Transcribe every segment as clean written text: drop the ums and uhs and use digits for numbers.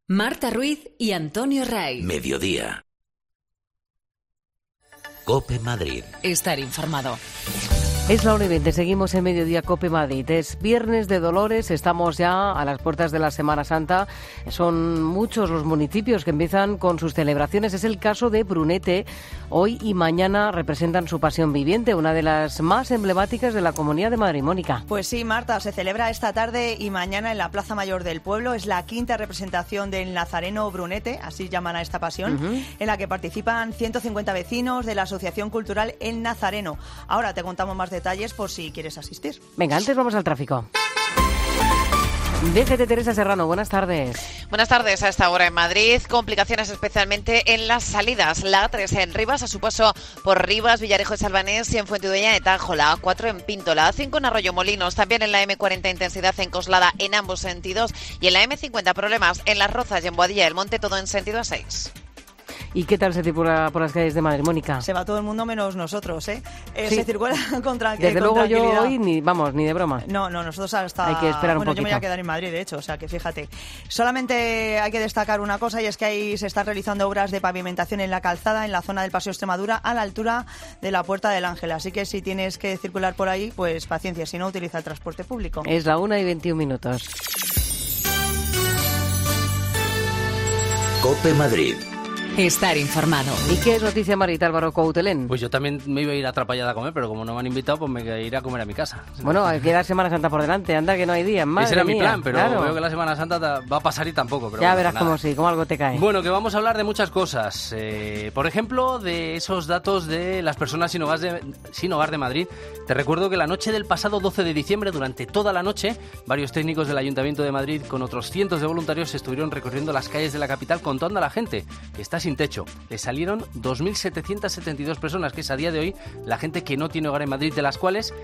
Marta Ruiz y Antonio Raiz. Mediodía. COPE Madrid. Estar informado. Es la 1:20, seguimos en Mediodía COPE Madrid. Es Viernes de Dolores, estamos ya a las puertas de la Semana Santa. Son muchos los municipios que empiezan con sus celebraciones. Es el caso de Brunete. Hoy y mañana representan su Pasión Viviente, una de las más emblemáticas de la Comunidad de Madrid. Mónica. Pues sí, Marta, se celebra esta tarde y mañana en la Plaza Mayor del Pueblo. Es la quinta representación del Nazareno Brunete, así llaman a esta pasión, en la que participan 150 vecinos de la Asociación Cultural El Nazareno. Ahora te contamos más detalles por si quieres asistir. Venga, antes vamos al tráfico. DGT Teresa Serrano, buenas tardes. Buenas tardes. A esta hora en Madrid, complicaciones especialmente en las salidas. La A3 en Rivas, a su paso por Rivas, Villarejo de Salvanés y en Fuentidueña de Tajo. La A4 en Pinto, la A5 en Arroyomolinos, también en la M40 intensidad en Coslada en ambos sentidos y en la M50 problemas en Las Rozas y en Boadilla del Monte, todo en sentido A6. ¿Y qué tal se circula por las calles de Madrid, Mónica? Se va todo el mundo menos nosotros, ¿eh? Sí. Se circula con tranquilidad. Desde luego yo hoy ni de broma. No, nosotros hasta... Hay que esperar un poquito. Yo me voy a quedar en Madrid, de hecho, o sea que fíjate. Solamente hay que destacar una cosa y es que ahí se están realizando obras de pavimentación en la calzada, en la zona del Paseo Extremadura, a la altura de la Puerta del Ángel. Así que si tienes que circular por ahí, pues paciencia, si no, utiliza el transporte público. Es la 1:21. COPE Madrid. Estar informado. ¿Y qué es noticia, Marita Álvaro Coutelén? Pues yo también me iba a ir a Atrapallada a comer, pero como no me han invitado, pues me iré a comer a mi casa. Bueno, queda Semana Santa por delante, anda que no hay día. Ese era mi plan, pero claro, veo que la Semana Santa va a pasar y tampoco. Pero ya bueno, verás nada. cómo algo te cae. Bueno, que vamos a hablar de muchas cosas. Por ejemplo, de esos datos de las personas sin hogar de Madrid. Te recuerdo que la noche del pasado 12 de diciembre, durante toda la noche, varios técnicos del Ayuntamiento de Madrid, con otros cientos de voluntarios, estuvieron recorriendo las calles de la capital contando a la gente que está sin techo. Les salieron 2.772 personas, que es a día de hoy la gente que no tiene hogar en Madrid, de las cuales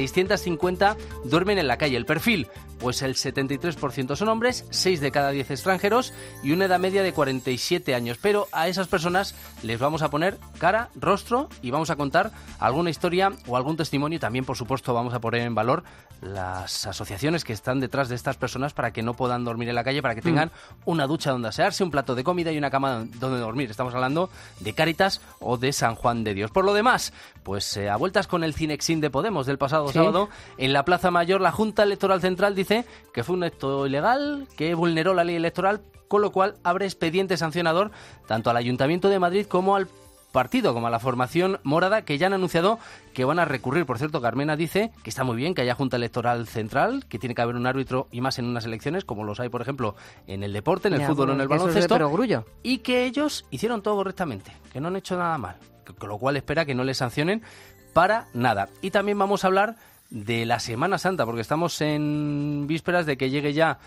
650 duermen en la calle. El perfil, pues el 73% son hombres, 6 de cada 10 extranjeros y una edad media de 47 años. Pero a esas personas les vamos a poner cara, rostro y vamos a contar alguna historia o algún testimonio. También, por supuesto, vamos a poner en valor las asociaciones que están detrás de estas personas para que no puedan dormir en la calle, para que tengan una ducha donde asearse, un plato de comida y una cama donde dormir. Estamos hablando de Cáritas o de San Juan de Dios. Por lo demás, pues a vueltas con el Cinexin de Podemos del pasado sábado, en la Plaza Mayor, la Junta Electoral Central dice que fue un acto ilegal, que vulneró la ley electoral, con lo cual abre expediente sancionador tanto al Ayuntamiento de Madrid como al partido, como a la formación morada, que ya han anunciado que van a recurrir. Por cierto, Carmena dice que está muy bien que haya Junta Electoral Central, que tiene que haber un árbitro y más en unas elecciones, como los hay, por ejemplo, en el deporte, en el fútbol o en el baloncesto, y que ellos hicieron todo correctamente, que no han hecho nada mal, con lo cual espera que no les sancionen para nada. Y también vamos a hablar de la Semana Santa, porque estamos en vísperas de que llegue ya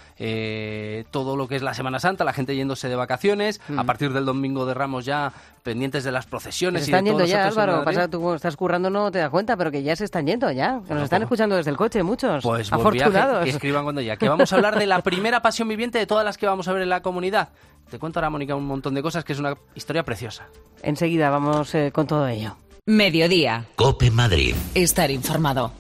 todo lo que es la Semana Santa, la gente yéndose de vacaciones, a partir del Domingo de Ramos ya pendientes de las procesiones. Se están yendo ya, Álvaro, pasa, tú estás currando no te das cuenta, pero que ya se están yendo ya, que nos están escuchando desde el coche muchos, pues afortunados. Que escriban cuando ya, que vamos a hablar de la primera pasión viviente de todas las que vamos a ver en la comunidad. Te cuento ahora, Mónica, un montón de cosas, que es una historia preciosa. Enseguida vamos con todo ello. Mediodía. COPE Madrid. Estar informado.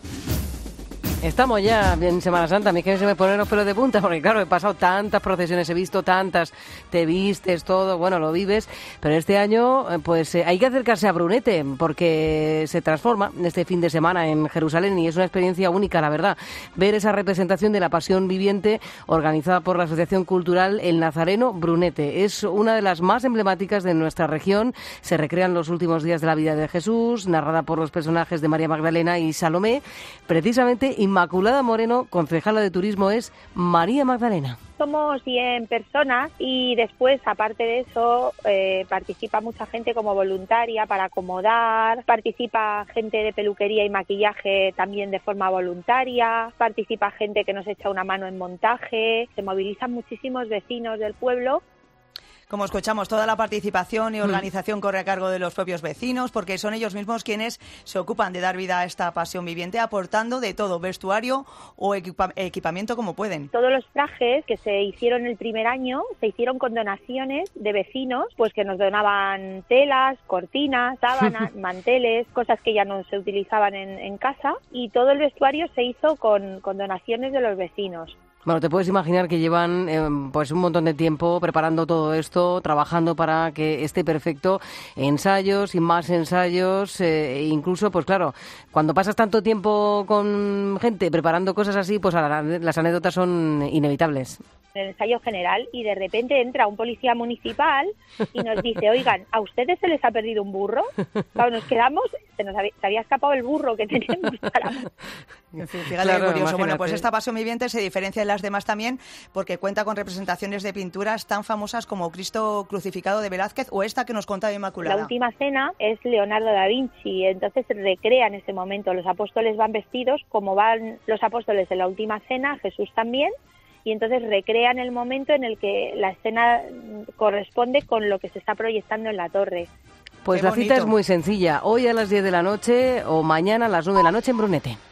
Estamos ya en Semana Santa, a mí que se me ponen los pelos de punta, porque claro, he pasado tantas procesiones, he visto tantas, te vistes, todo, bueno, lo vives, pero este año pues hay que acercarse a Brunete, porque se transforma este fin de semana en Jerusalén y es una experiencia única, la verdad, ver esa representación de la Pasión Viviente organizada por la Asociación Cultural El Nazareno Brunete. Es una de las más emblemáticas de nuestra región, se recrean los últimos días de la vida de Jesús, narrada por los personajes de María Magdalena y Salomé. Precisamente Inmaculada Moreno, concejala de turismo, es María Magdalena. Somos 100 personas y después, aparte de eso, participa mucha gente como voluntaria para acomodar, participa gente de peluquería y maquillaje también de forma voluntaria, participa gente que nos echa una mano en montaje, se movilizan muchísimos vecinos del pueblo. Como escuchamos, toda la participación y organización corre a cargo de los propios vecinos, porque son ellos mismos quienes se ocupan de dar vida a esta pasión viviente, aportando de todo, vestuario o equipamiento como pueden. Todos los trajes que se hicieron el primer año se hicieron con donaciones de vecinos, pues que nos donaban telas, cortinas, sábanas, manteles, cosas que ya no se utilizaban en casa, y todo el vestuario se hizo con donaciones de los vecinos. Bueno, te puedes imaginar que llevan pues un montón de tiempo preparando todo esto, trabajando para que esté perfecto, ensayos y más ensayos, incluso, pues claro, cuando pasas tanto tiempo con gente preparando cosas así, pues las anécdotas son inevitables. En el ensayo general, y de repente entra un policía municipal y nos dice, oigan, ¿a ustedes se les ha perdido un burro? Claro, nos quedamos, se había escapado el burro que tenemos para... Fíjate, claro, curioso. imagínate. Bueno, pues esta Pasión Viviente se diferencia de las demás también porque cuenta con representaciones de pinturas tan famosas como Cristo crucificado de Velázquez o esta que nos contaba Inmaculada. La última cena es Leonardo da Vinci, entonces recrea en ese momento. Los apóstoles van vestidos como van los apóstoles en la última cena, Jesús también, y entonces recrean el momento en el que la escena corresponde con lo que se está proyectando en la torre. Pues Qué la cita bonito. es muy sencilla, hoy a las 10 de la noche o mañana a las 9 de la noche en Brunete.